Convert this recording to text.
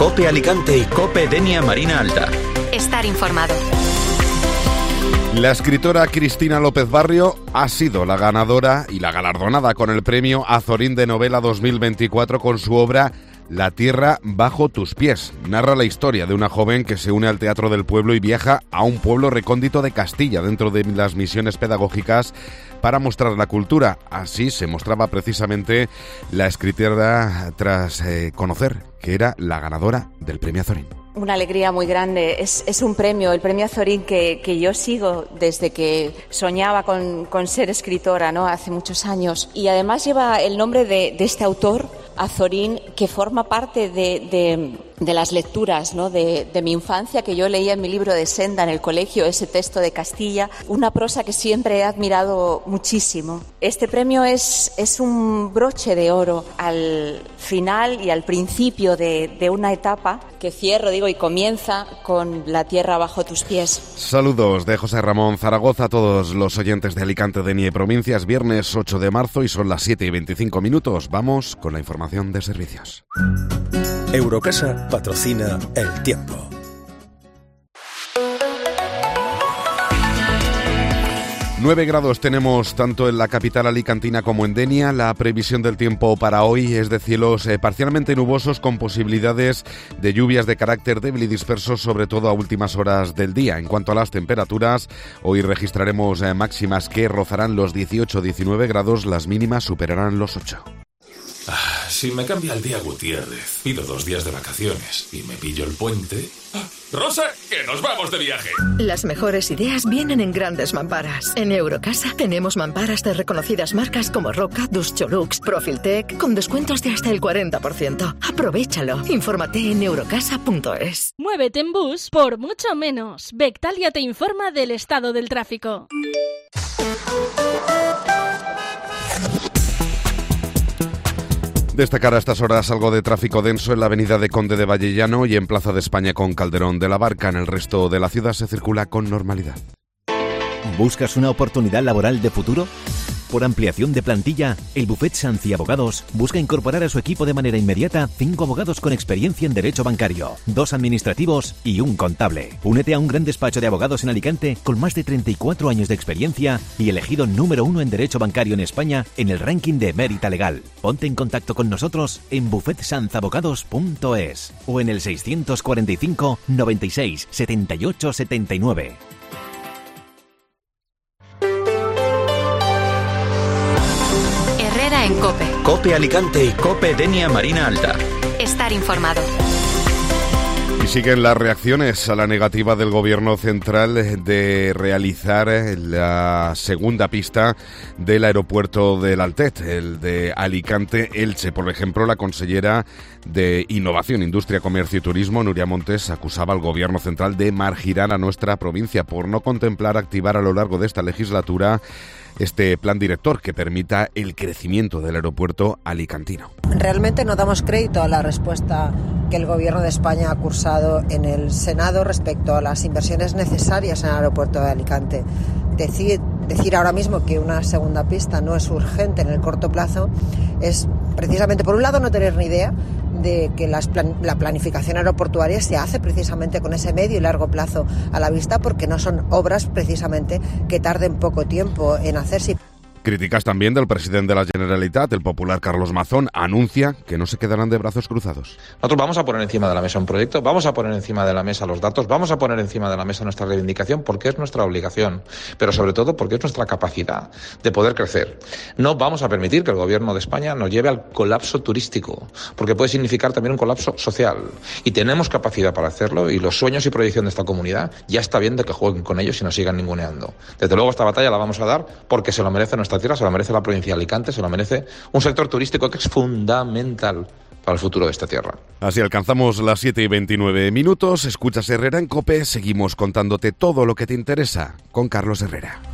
COPE Alicante y COPE Denia Marina Alta. Estar informado. La escritora Cristina López Barrio ha sido la ganadora y la galardonada con el premio Azorín de Novela 2024 con su obra La tierra bajo tus pies. Narra la historia de una joven que se une al Teatro del Pueblo y viaja a un pueblo recóndito de Castilla dentro de las misiones pedagógicas para mostrar la cultura. Así se mostraba precisamente la escritora tras conocer que era la ganadora del premio Azorín. Una alegría muy grande. Es un premio, el premio Azorín, que yo sigo desde que soñaba con ser escritora, ¿no? Hace muchos años. Y además lleva el nombre de este autor, Azorín, que forma parte de las lecturas, ¿no? de mi infancia, que yo leía en mi libro de Senda en el colegio, ese texto de Castilla, una prosa que siempre he admirado muchísimo. Este premio es un broche de oro al final y al principio de una etapa que cierro, y comienza con La tierra bajo tus pies. Saludos de José Ramón Zaragoza a todos los oyentes de Alicante, Denia y Provincias. Viernes 8 de marzo y son las 7:25. Vamos con la información de servicios. Eurocasa patrocina El Tiempo. Nueve grados tenemos tanto en la capital alicantina como en Denia. La previsión del tiempo para hoy es de cielos parcialmente nubosos con posibilidades de lluvias de carácter débil y dispersos, sobre todo a últimas horas del día. En cuanto a las temperaturas, hoy registraremos máximas que rozarán los 18-19 grados, las mínimas superarán los 8. Si me cambia el día Gutiérrez, pido 2 días de vacaciones y me pillo el puente... ¡Rosa, que nos vamos de viaje! Las mejores ideas vienen en grandes mamparas. En Eurocasa tenemos mamparas de reconocidas marcas como Roca, Duscholux, Profiltec, con descuentos de hasta el 40%. Aprovéchalo. Infórmate en eurocasa.es. Muévete en bus por mucho menos. Bectalia te informa del estado del tráfico. Destacar a estas horas algo de tráfico denso en la avenida de Conde de Vallellano y en Plaza de España con Calderón de la Barca. En el resto de la ciudad se circula con normalidad. ¿Buscas una oportunidad laboral de futuro? Por ampliación de plantilla, el Bufet Sanz Abogados busca incorporar a su equipo de manera inmediata 5 abogados con experiencia en derecho bancario, 2 administrativos y 1 contable. Únete a un gran despacho de abogados en Alicante con más de 34 años de experiencia y elegido número 1 en derecho bancario en España en el ranking de Mérita Legal. Ponte en contacto con nosotros en bufetsanzabogados.es o en el 645 96 78 79. En COPE. COPE Alicante y COPE Denia Marina Alta. Estar informado. Y siguen las reacciones a la negativa del Gobierno central de realizar la segunda pista del aeropuerto del Altet, el de Alicante-Elche. Por ejemplo, la consellera de Innovación, Industria, Comercio y Turismo, Nuria Montes, acusaba al Gobierno central de marginar a nuestra provincia por no contemplar activar a lo largo de esta legislatura este plan director que permita el crecimiento del aeropuerto alicantino. Realmente no damos crédito a la respuesta que el Gobierno de España ha cursado en el Senado respecto a las inversiones necesarias en el aeropuerto de Alicante. Decir ahora mismo que una segunda pista no es urgente en el corto plazo es precisamente, por un lado, no tener ni idea de que la planificación aeroportuaria se hace precisamente con ese medio y largo plazo a la vista, porque no son obras precisamente que tarden poco tiempo en hacerse. Críticas también del presidente de la Generalitat, el popular Carlos Mazón, anuncia que no se quedarán de brazos cruzados. Nosotros vamos a poner encima de la mesa un proyecto, vamos a poner encima de la mesa los datos, vamos a poner encima de la mesa nuestra reivindicación porque es nuestra obligación, pero sobre todo porque es nuestra capacidad de poder crecer. No vamos a permitir que el Gobierno de España nos lleve al colapso turístico, porque puede significar también un colapso social. Y tenemos capacidad para hacerlo, y los sueños y proyección de esta comunidad ya está bien de que jueguen con ellos y nos sigan ninguneando. Desde luego esta batalla la vamos a dar porque se lo merece nuestra tierra, se lo merece la provincia de Alicante, se lo merece un sector turístico que es fundamental para el futuro de esta tierra. Así alcanzamos las 7:29. Escuchas Herrera en COPE, seguimos contándote todo lo que te interesa con Carlos Herrera.